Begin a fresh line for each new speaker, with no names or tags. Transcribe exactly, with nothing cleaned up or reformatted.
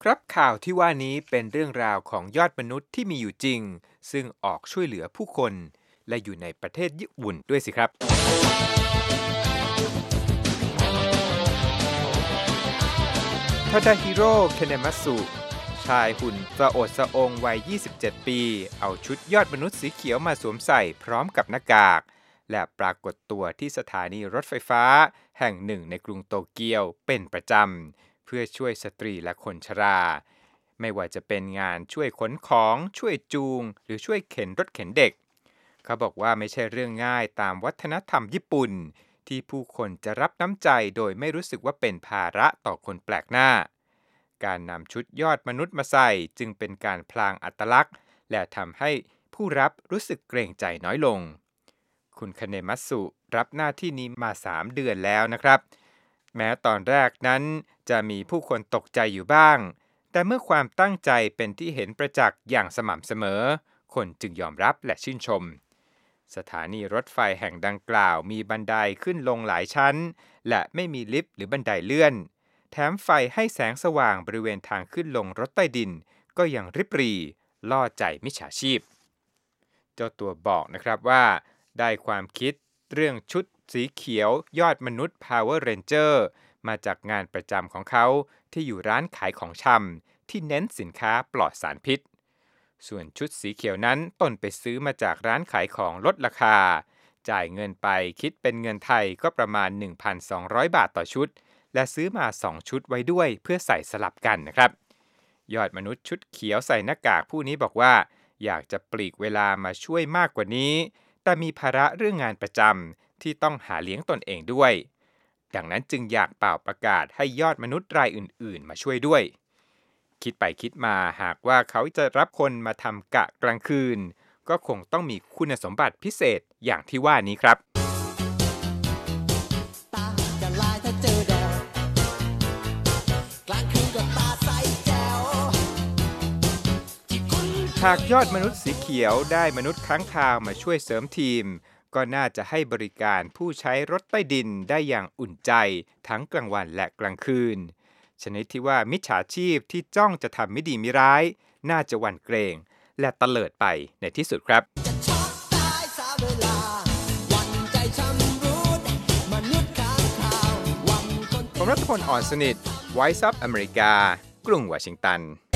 ครับข่าวที่ว่านี้เป็นเรื่องราวของยอดมนุษย์ที่มีอยู่จริงซึ่งออกช่วยเหลือผู้คนและอยู่ในประเทศญี่ปุ่นด้วยสิครับทาดาฮิโร่เคเนมัตสึชายหุ่นสะโอดสะองวัยยี่สิบเจ็ดปีเอาชุดยอดมนุษย์สีเขียวมาสวมใส่พร้อมกับหน้ากากและปรากฏตัวที่สถานีรถไฟฟ้าแห่งหนึ่งในกรุงโตเกียวเป็นประจำเพื่อช่วยสตรีและคนชราไม่ว่าจะเป็นงานช่วยขนของช่วยจูงหรือช่วยเข็นรถเข็นเด็กเขาบอกว่าไม่ใช่เรื่องง่ายตามวัฒนธรรมญี่ปุ่นที่ผู้คนจะรับน้ำใจโดยไม่รู้สึกว่าเป็นภาระต่อคนแปลกหน้าการนำชุดยอดมนุษย์มาใส่จึงเป็นการพลางอัตลักษณ์และทำให้ผู้รับรู้สึกเกรงใจน้อยลงคุณคาเนมัตสึรับหน้าที่นี้มาสามเดือนแล้วนะครับแม้ตอนแรกนั้นจะมีผู้คนตกใจอยู่บ้างแต่เมื่อความตั้งใจเป็นที่เห็นประจักษ์อย่างสม่ำเสมอคนจึงยอมรับและชื่นชมสถานีรถไฟแห่งดังกล่าวมีบันไดขึ้นลงหลายชั้นและไม่มีลิฟต์หรือบันไดเลื่อนแถมไฟให้แสงสว่างบริเวณทางขึ้นลงรถใต้ดินก็ยังริบหรี่ล่อใจมิจฉาชีพเจ้าตัวบอกนะครับว่าได้ความคิดเรื่องชุดสีเขียวยอดมนุษย์ Power Ranger มาจากงานประจำของเขาที่อยู่ร้านขายของชำที่เน้นสินค้าปลอดสารพิษส่วนชุดสีเขียวนั้นตนไปซื้อมาจากร้านขายของลดราคาจ่ายเงินไปคิดเป็นเงินไทยก็ประมาณ หนึ่งพันสองร้อย บาทต่อชุดและซื้อมาสองชุดไว้ด้วยเพื่อใส่สลับกันนะครับยอดมนุษย์ชุดเขียวใส่หน้ากากผู้นี้บอกว่าอยากจะปลีกเวลามาช่วยมากกว่านี้แต่มีภาระเรื่องงานประจำที่ต้องหาเลี้ยงตนเองด้วยดังนั้นจึงอยากเป่าประกาศให้ยอดมนุษย์รายอื่นๆมาช่วยด้วยคิดไปคิดมาหากว่าเขาจะรับคนมาทำกะกลางคืนก็คงต้องมีคุณสมบัติพิเศษอย่างที่ว่านี้ครับหากยอดมนุษย์สีเขียวได้มนุษย์ค้างคาวมาช่วยเสริมทีมก็น่าจะให้บริการผู้ใช้รถใต้ดินได้อย่างอุ่นใจทั้งกลางวันและกลางคืนชนิดที่ว่ามิจฉาชีพที่จ้องจะทำไม่ดีมิร้ายน่าจะหวั่นเกรงและเตลิดไปในที่สุดครับผมรัฐพล อ่อนสนิท Voice of America กรุงวอชิงตัน